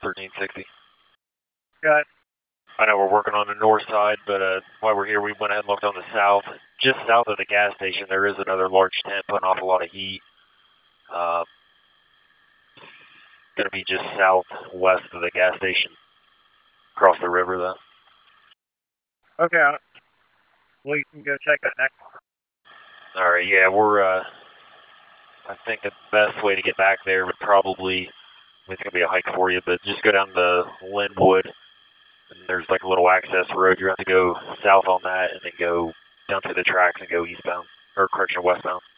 1360. Got it. I know we're working on the north side, but while we're here, we went ahead and looked on the south. Just south of the gas station, there is another large tent putting off a lot of heat. Going to be just southwest of the gas station, across the river, though. Okay. We can go check it next. All right, yeah, I think the best way to get back there would probably, it's going to be a hike for you, but just go down to Linwood, and there's like a little access road. You have to go south on that and then go down to the tracks and go eastbound, or correction, westbound.